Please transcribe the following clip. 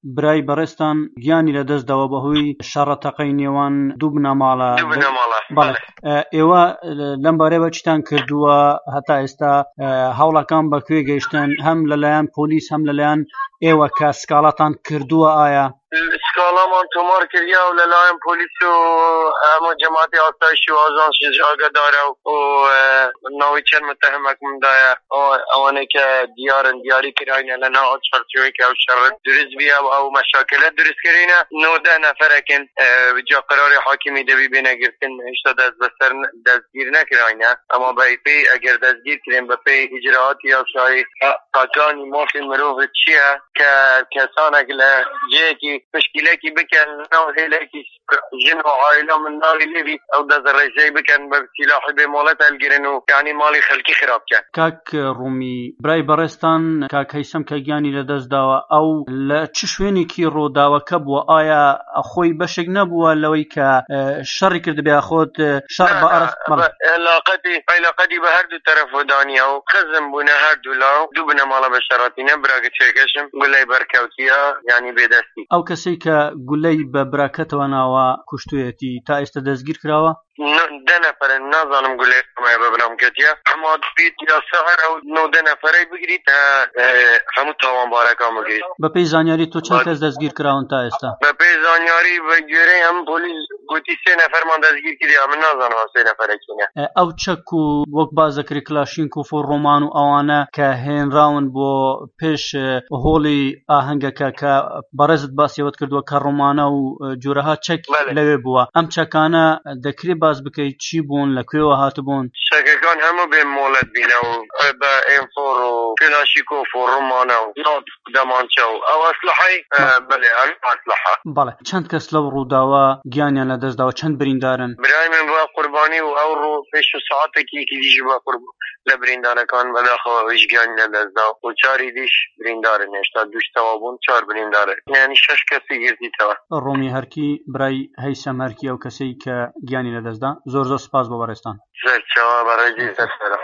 برای بەڕێستان گیانی لەدەستداوە بەهۆی شەڕەتەقەی نێوان دوو بنەماڵە. بەڵێ ئێوە لەم بارەیەوە چیتان کردووە هەتا ئێستا هەوڵەکان بەکوێ گەیشتن هەم لەلایەن پۆلیس هەم لەلایەن ئێوە کە سکاڵەتان کردووە ئایا؟ سکاڵامان تۆمار کردیا و لەلایەن پۆلیس و هەموو جەماعەتی ئاسایشی و ئاژانسی ئاگادارە و ناوی چەند متهمەکمدایە ئەوانەی کە دیاری کراینە لە ناو چەرچێوەیەکی ئەو شەڕ دروست بیا و ئەو مەشاکلە دروستکردینە 19 نەفەرەکن جا قەراری حاکمی دەبی بێنەگرتن هێشتا دەست بەسەر دەستگیر نەکراینە ئەما بەپێی ئەگەر دەستگیر کرێن بەپێی ئیجراعاتی یاسایی تاکانی مافی مرۆڤ چییە کە کەسانێک لە جەیەکی مشکلێکی بکەن ناو هێلێکی ژن و عائلە من ناوی لێبی ئەو دەزەڕێژەی بکەن بە سیلاحی بێمۆڵەت هەلگرن و یعنی ماڵی خەڵکی خراپ بکەن. کاک ڕوومی برای بەڕێستان کاک هەیسەم کە گیانی لەدەستداوە ئەو لە چ شوێنێکی ڕووداوەکە بووە ئایا خۆی بەشێک نەبووە لەوەی کە شەڕی کردبێ خۆت شەڕ بە علاقەتی بە هەردوو تەرەفۆدانیە و قزم بوونە هەردوو لاو دوو بنەماڵە بە شەڕاتینە براگە چێکەشم گولەی بەرکەوتیە یعنی بێدەستی. ئەو کەسەی کە گولەی بە براکەتەوە ناوە کوشتویەتی تا ئێستا دەستگیر کراوە؟ 10 نەفەرن نازانم گولەی بە برامکەتیە ئەما بیت یا سەهەر ئەو 9 نەفەرەی بگریت هەموو تاوانبارەکان بگریت. بەپێی زانیاری تۆ چەند کەس دەستگیر کراون تا ئێستا؟ بەپێی زانیاری بە گوێرەی هەم پۆلیس گوتی 3 نەفەرمان دەستگیر کردیا من نازانم 3 نەفەرێکینە. ئەو چەک و وەک بازەکری کلاشینکۆف و ڕۆمان و ئەوانە کە هێنراون بۆ پێش هۆڵی ئاهەنگەکە کە بەڕێزت باسیەوەت کردووە کە ڕۆمانە و جۆرەها چەک لەوێ بووە ئەم چەکانە دەکرێت باز بکەیت چی بوون لەکوێوە هاتبوون؟ شەکەکان هەموو بێ مۆڵەت بینە و بە ئێمفۆر و کلاشیکۆف و ڕۆمانە و دەمانچە و ئەو ئەسلحەی بەڵێ ئەسلحە. بەڵێ چەند کەس لەو ڕووداوە گیانیان لەدەستداوە چەند بریندارن؟ برای من بە قوربانی و ئەو ڕۆ پێش سەعاتێکی دیژ بە لە بریندارەکان بەداخەوە هیچ گیانی لەدەستداوە و چاری دیش بریندارن هێشتا دووشتەوە بوون 4 بریندارە یعنی 6 کەسی گرتیتەوە. ڕۆمی هەرکی برای هەیسەم هەرکی ئەو کەسەی کە گیانی لەدەستدا زۆر سپاس بۆ بەڕێستان. زۆر چاوە بەڕێزی سەرسەرە.